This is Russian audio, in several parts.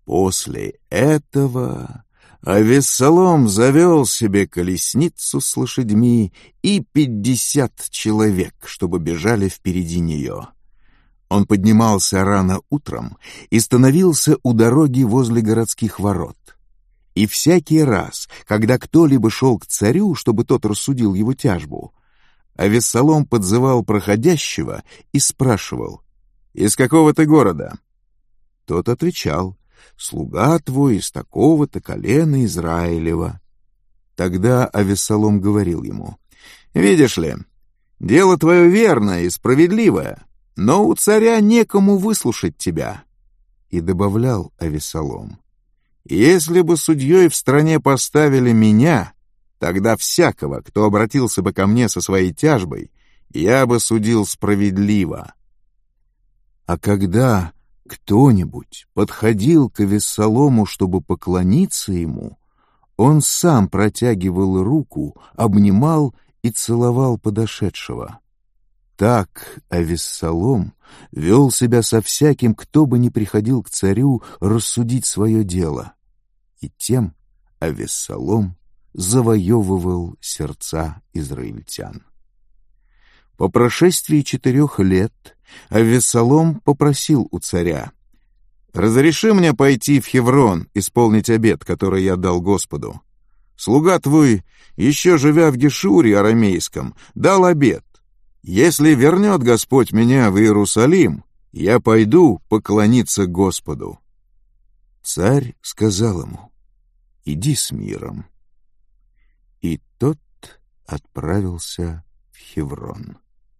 После этого Авессалом завел себе колесницу с лошадьми и 50 человек, чтобы бежали впереди нее. Он поднимался рано утром и становился у дороги возле городских ворот. И всякий раз, когда кто-либо шел к царю, чтобы тот рассудил его тяжбу, Авессалом подзывал проходящего и спрашивал: «Из какого ты города?» Тот отвечал: «Слуга твой из такого-то колена Израилева». Тогда Авессалом говорил ему: «Видишь ли, дело твое верное и справедливое, но у царя некому выслушать тебя». И добавлял Авессалом: «Если бы судьей в стране поставили меня, тогда всякого, кто обратился бы ко мне со своей тяжбой, я бы судил справедливо». А когда кто-нибудь подходил к Авессалому, чтобы поклониться ему, он сам протягивал руку, обнимал и целовал подошедшего. Так Авессалом вел себя со всяким, кто бы ни приходил к царю рассудить свое дело. И тем Авессалом завоевывал сердца израильтян. По прошествии 4 лет Авессалом попросил у царя: «Разреши мне пойти в Хеврон исполнить обет, который я дал Господу. Слуга твой, еще живя в Гешуре арамейском, дал обет: если вернет Господь меня в Иерусалим, я пойду поклониться Господу». Царь сказал ему: «Иди с миром». И тот отправился в Хеврон.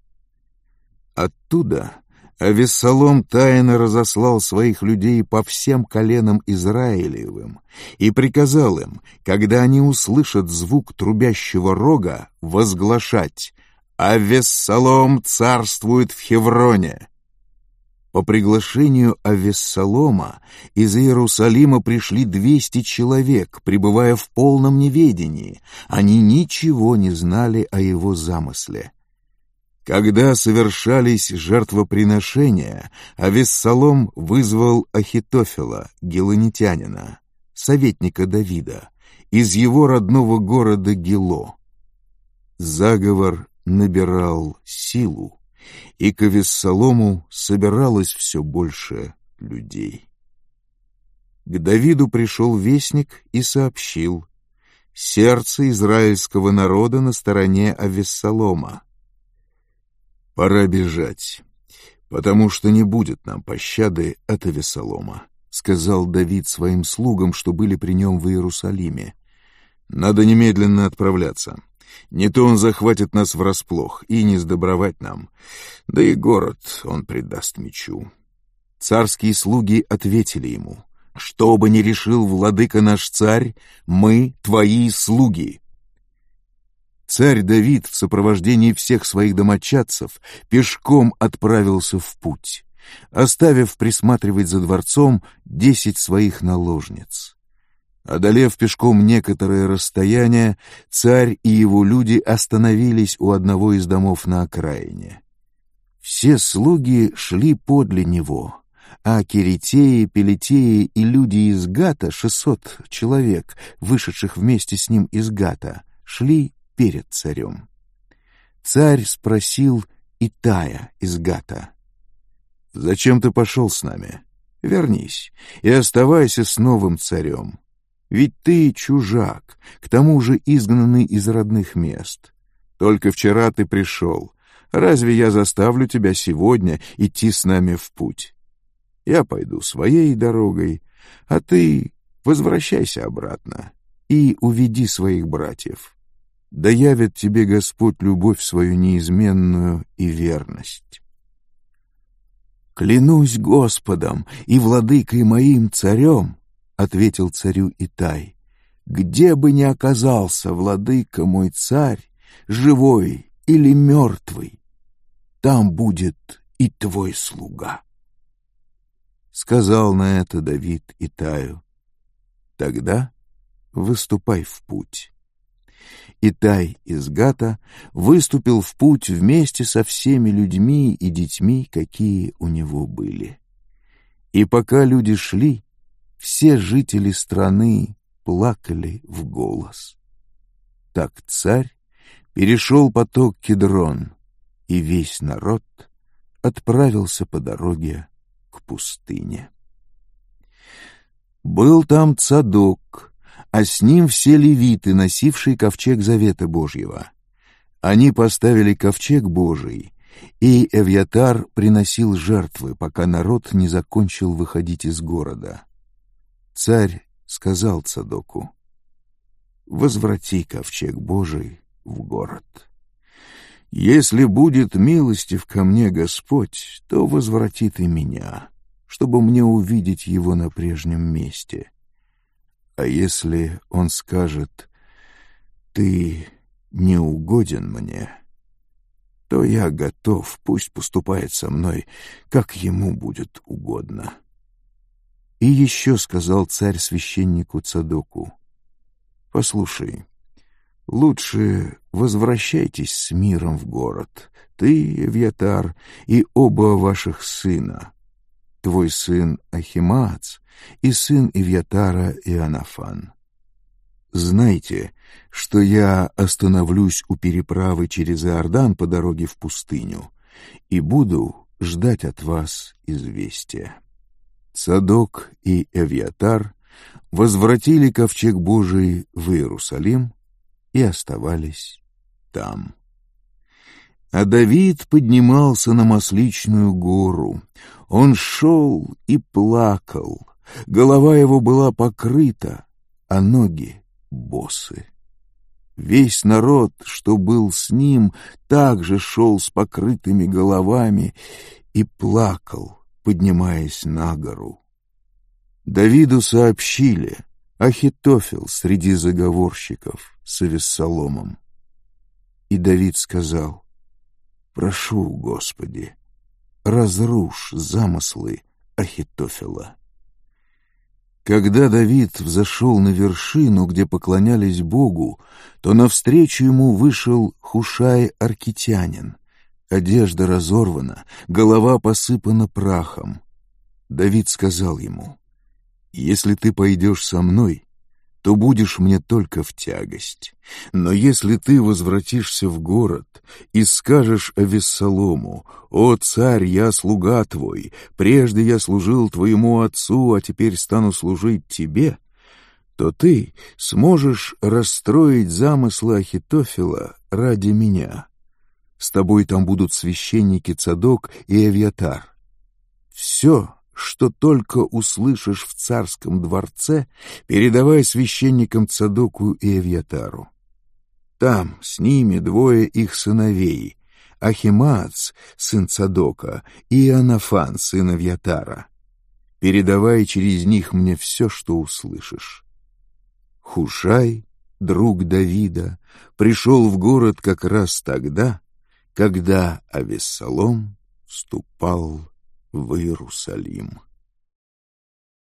Оттуда Авессалом тайно разослал своих людей по всем коленам Израилевым и приказал им, когда они услышат звук трубящего рога, возглашать: «Авессалом царствует в Хевроне». По приглашению Авессалома из Иерусалима пришли 200 человек, пребывая в полном неведении. Они ничего не знали о его замысле. Когда совершались жертвоприношения, Авессалом вызвал Ахитофела, гилонитянина, советника Давида, из его родного города Гило. Заговор набирал силу, и к Авессалому собиралось все больше людей. К Давиду пришел вестник и сообщил: сердце израильского народа на стороне Авессалома. «Пора бежать, потому что не будет нам пощады от Авессалома», — сказал Давид своим слугам, что были при нем в Иерусалиме. «Надо немедленно отправляться. Не то он захватит нас врасплох, и не сдобровать нам, да и город он предаст мечу». Царские слуги ответили ему: «Что бы ни решил владыка наш царь, мы твои слуги». Царь Давид в сопровождении всех своих домочадцев пешком отправился в путь, оставив присматривать за дворцом 10 своих наложниц. Одолев пешком некоторое расстояние, царь и его люди остановились у одного из домов на окраине. Все слуги шли подле него, а керетеи, пелетеи и люди из Гата, 600 человек, вышедших вместе с ним из Гата, шли перед царем. Царь спросил Итая из Гата: «Зачем ты пошел с нами? Вернись и оставайся с новым царем. Ведь ты чужак, к тому же изгнанный из родных мест. Только вчера ты пришел. Разве я заставлю тебя сегодня идти с нами в путь? Я пойду своей дорогой, а ты возвращайся обратно и уведи своих братьев. Да явит тебе Господь любовь свою неизменную и верность». «Клянусь Господом и владыкой моим царем, — ответил царю Итай, — где бы ни оказался владыка мой царь, живой или мертвый, там будет и твой слуга». Сказал на это Давид Итаю: «Тогда выступай в путь». Итай из Гата выступил в путь вместе со всеми людьми и детьми, какие у него были. И пока люди шли, все жители страны плакали в голос. Так царь перешел поток Кедрон, и весь народ отправился по дороге к пустыне. Был там Цадок, а с ним все левиты, носившие ковчег Завета Божьего. Они поставили ковчег Божий, и Эвьятар приносил жертвы, пока народ не закончил выходить из города. Царь сказал Цадоку: «Возврати ковчег Божий в город. Если будет милостив ко мне Господь, то возвратит и меня, чтобы мне увидеть его на прежнем месте. А если он скажет: ты не угоден мне, то я готов, пусть поступает со мной, как ему будет угодно». И еще сказал царь священнику Цадоку: «Послушай, лучше возвращайтесь с миром в город, ты, Эвьятар, и оба ваших сына, твой сын Ахимаац и сын Эвьятара Иоаннафан. Знайте, что я остановлюсь у переправы через Иордан по дороге в пустыню и буду ждать от вас известия». Цадок и Эвьятар возвратили ковчег Божий в Иерусалим и оставались там. А Давид поднимался на Масличную гору. Он шел и плакал, голова его была покрыта, а ноги босы. Весь народ, что был с ним, также шел с покрытыми головами и плакал, поднимаясь на гору. Давиду сообщили: Ахитофел среди заговорщиков с Авессаломом. И Давид сказал: «Прошу, Господи, разрушь замыслы Ахитофела». Когда Давид взошел на вершину, где поклонялись Богу, то навстречу ему вышел Хушай аркитянин. Одежда разорвана, голова посыпана прахом. Давид сказал ему: «Если ты пойдешь со мной, то будешь мне только в тягость. Но если ты возвратишься в город и скажешь Авессалому: «О, царь, я слуга твой, прежде я служил твоему отцу, а теперь стану служить тебе», то ты сможешь расстроить замыслы Ахитофела ради меня. С тобой там будут священники Цадок и Эвьятар. Все, что только услышишь в царском дворце, передавай священникам Цадоку и Эвьятару. Там с ними двое их сыновей: Ахимаац, сын Цадока, и Иоаннафан, сын Эвьятара. Передавай через них мне все, что услышишь». Хушай, друг Давида, пришел в город как раз тогда, когда Авессалом вступал в Иерусалим.